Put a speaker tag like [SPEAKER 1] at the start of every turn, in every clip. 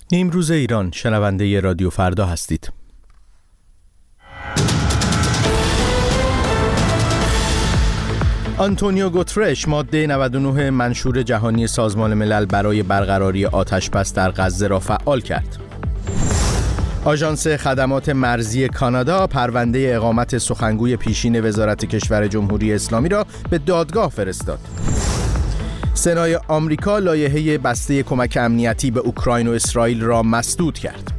[SPEAKER 1] امروز ایران، شنونده رادیو فردا هستید. آنتونیو گوترش ماده 99 منشور جهانی سازمان ملل برای برقراری آتش‌بس در غزه را فعال کرد. آژانس خدمات مرزی کانادا پرونده اقامت سخنگوی پیشین وزارت کشور جمهوری اسلامی را به دادگاه فرستاد. سنای آمریکا لایحه بسته کمک امنیتی به اوکراین و اسرائیل را مسدود کرد.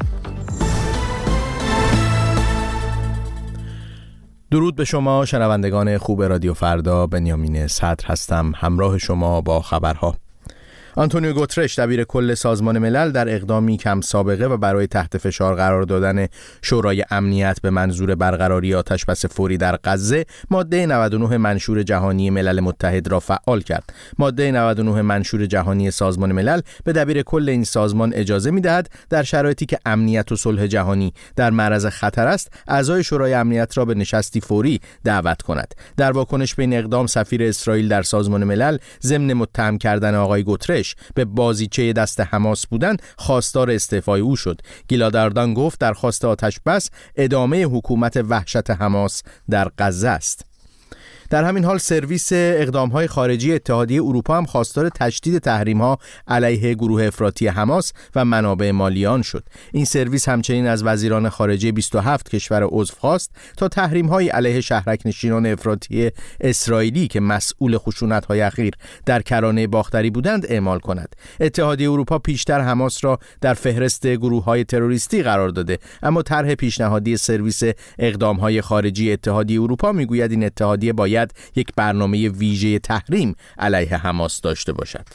[SPEAKER 1] درود به شما شنوندگان خوب رادیو فردا، بنیامین صدر هستم، همراه شما با خبرها. آنتونیو گوترش دبیر کل سازمان ملل در اقدامی کم سابقه و برای تحت فشار قرار دادن شورای امنیت به منظور برقراری آتش‌بس فوری در غزه ماده 99 منشور جهانی ملل متحد را فعال کرد. ماده 99 منشور جهانی سازمان ملل به دبیر کل این سازمان اجازه می‌دهد در شرایطی که امنیت و صلح جهانی در معرض خطر است، اعضای شورای امنیت را به نشستی فوری دعوت کند. در واکنش به این اقدام سفیر اسرائیل در سازمان ملل ضمن متهم کردن آقای گوترش به بازیچه دست حماس بودن خواستار استعفای او شد. گیلاد اردان گفت درخواست آتش‌بس ادامه حکومت وحشت حماس در غزه است. در همین حال سرویس اقدام‌های خارجی اتحادیه اروپا هم خواستار تشدید تحریم‌ها علیه گروه افراطی حماس و منابع مالی آن شد. این سرویس همچنین از وزیران خارجه 27 کشور عضو خواست تا تحریم‌های علیه شهرک نشینان افراطی اسرائیلی که مسئول خشونت‌های اخیر در کرانه باختری بودند اعمال کند. اتحادیه اروپا پیشتر حماس را در فهرست گروه‌های تروریستی قرار داده، اما طرح پیشنهادی سرویس اقدام‌های خارجی اتحادیه اروپا می‌گوید این اتحادیه باید یک برنامه ویژه تحریم علیه حماس داشته باشد.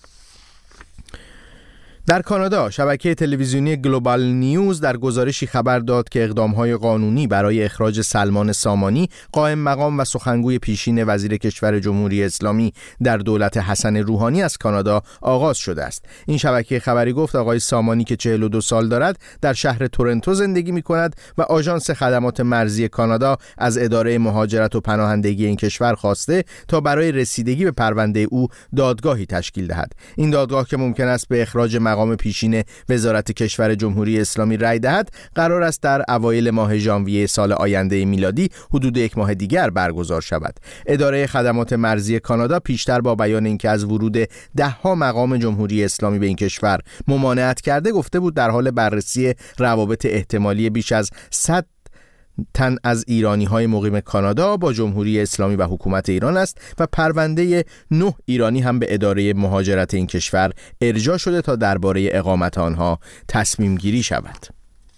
[SPEAKER 1] در کانادا شبکه تلویزیونی گلوبال نیوز در گزارشی خبر داد که اقدام‌های قانونی برای اخراج سلمان سامانی قائم مقام و سخنگوی پیشین وزیر کشور جمهوری اسلامی در دولت حسن روحانی از کانادا آغاز شده است. این شبکه خبری گفت آقای سامانی که 42 سال دارد در شهر تورنتو زندگی می‌کند و آژانس خدمات مرزی کانادا از اداره مهاجرت و پناهندگی این کشور خواسته تا برای رسیدگی به پرونده او دادگاهی تشکیل دهد. این دادگاه که ممکن است به اخراج مقام پیشین وزارت کشور جمهوری اسلامی رأی دهد، قرار است در اوایل ماه ژانویه سال آینده میلادی حدود یک ماه دیگر برگزار شود. اداره خدمات مرزی کانادا پیشتر با بیان اینکه از ورود 10 مقام جمهوری اسلامی به این کشور ممانعت کرده، گفته بود در حال بررسی روابط احتمالی بیش از 100 تن از ایرانی‌های مقیم کانادا با جمهوری اسلامی و حکومت ایران است و پرونده 9 ایرانی هم به اداره مهاجرت این کشور ارجاع شده تا درباره اقامت آنها تصمیم گیری شود.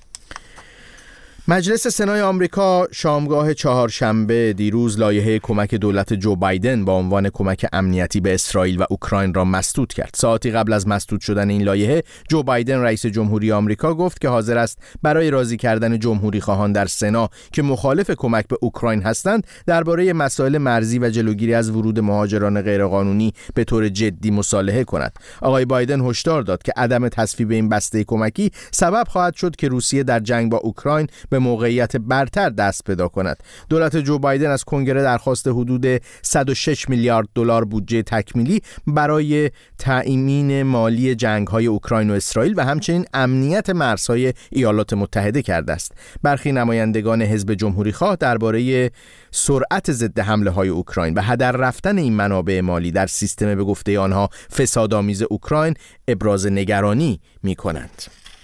[SPEAKER 1] مجلس سنای آمریکا شامگاه چهارشنبه دیروز لایحه کمک دولت جو بایدن با عنوان کمک امنیتی به اسرائیل و اوکراین را مسدود کرد. ساعتی قبل از مسدود شدن این لایحه، جو بایدن رئیس جمهوری آمریکا گفت که حاضر است برای راضی کردن جمهوری خواهان در سنا که مخالف کمک به اوکراین هستند درباره مسائل مرزی و جلوگیری از ورود مهاجران غیرقانونی به طور جدی مصالحه کند. آقای بایدن هشدار داد که عدم تصویب این بسته کمکی سبب خواهد شد که روسیه در جنگ با اوکراین به موقعیت برتر دست پیدا کند. دولت جو بایدن از کنگره درخواست حدود 106 میلیارد دلار بودجه تکمیلی برای تأمین مالی جنگ‌های اوکراین و اسرائیل و همچنین امنیت مرزهای ایالات متحده کرده است. برخی نمایندگان حزب جمهوری‌خواه درباره سرعت ضد حمله‌های اوکراین و هدر رفتن این منابع مالی در سیستم به گفته آنها فسادآمیز اوکراین ابراز نگرانی می‌کنند.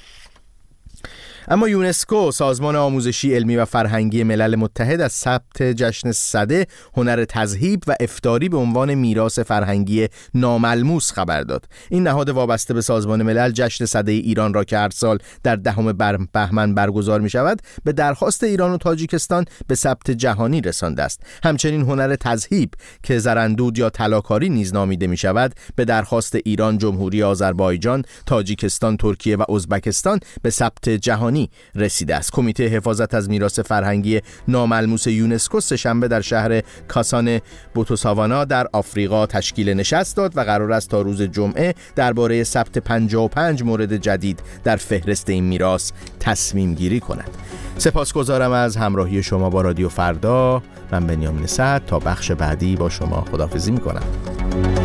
[SPEAKER 1] اما یونسکو، سازمان آموزشی علمی و فرهنگی ملل متحد، از ثبت جشن سده هنر تذهیب و افطاری به عنوان میراث فرهنگی ناملموس خبر داد. این نهاد وابسته به سازمان ملل جشن سده ایران را که هر سال در 10 بهمن برگزار می شود به درخواست ایران و تاجیکستان به ثبت جهانی رسانده است. همچنین هنر تذهیب که زرندود یا طلاکاری نیز نامیده می شود به درخواست ایران، جمهوری آذربایجان، تاجیکستان، ترکیه و ازبکستان به ثبت جهانی رسیده است. کمیته حفاظت از میراث فرهنگی ناملموس یونسکو سه‌شنبه در شهر کاسان بوتسوانا در آفریقا تشکیل نشست داد و قرار است تا روز جمعه درباره ثبت 55 مورد جدید در فهرست این میراث تصمیم گیری کند. سپاسگزارم از همراهی شما با رادیو فردا. من بنیامین صدر تا بخش بعدی با شما خداحافظی می‌کنم.